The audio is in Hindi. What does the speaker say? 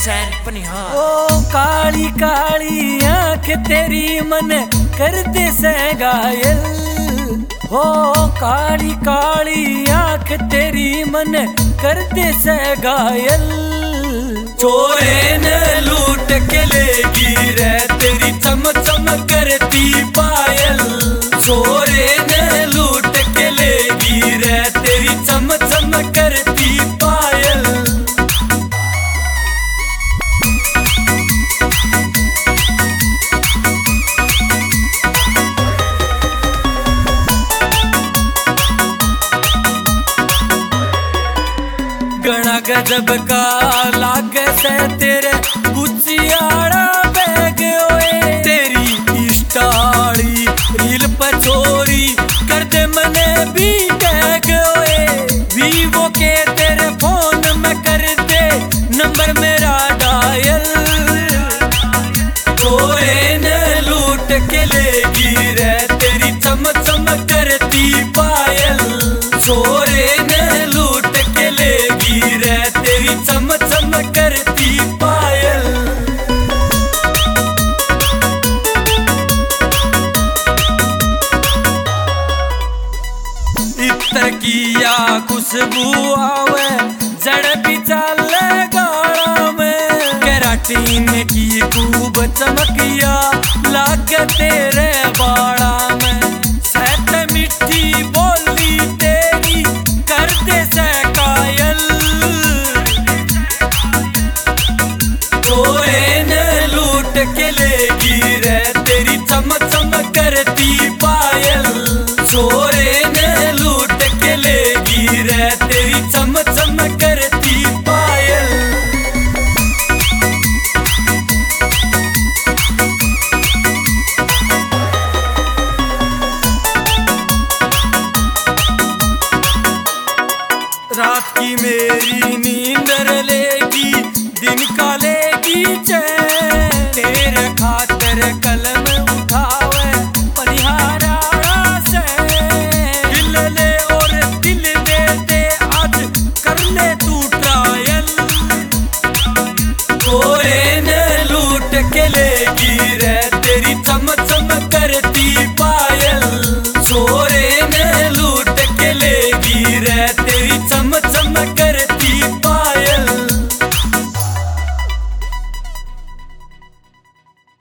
चैन पनिहार। ओ काली काली आंख तेरी मन कर दे से घायल, हो काली काली आंख तेरी मन कर दे से घायल। चोरे न लूट के लेगी रे तेरी चम चम करती पायल, चोरे न लूट के लेगी रे तेरी चम चम करती पायल। गणा गजब का लागे से तेरे बुचियाड़ा बैग ओए, तेरी स्टारी रील पर चोरी कर दे मने भी टैग ओए। वीवो के तेरे फोन में कर दे नंबर मेरा डायल, चोरे न लूट के लेगी रे तेरी चम चम करती पायल, चोरे न लूट के लेगी रे तेरी चम चम करती पायल। इत्र किया खुशबू आवे जड़ भी चले गाड़ा में, केराटीन की खूब चमकिया लागे तेरे बाड़ा में। सहत मिठी बोली तेरी कर दे से कायल, चोरे न लूट के लेगी रे तेरी चम चम करती पायल, चोरे न लूट के लेगी रे तेरी चम चम करती पायल। रात की मेरी नींदर लेगी दिन का लेगी चैन, तेरे खातर कलम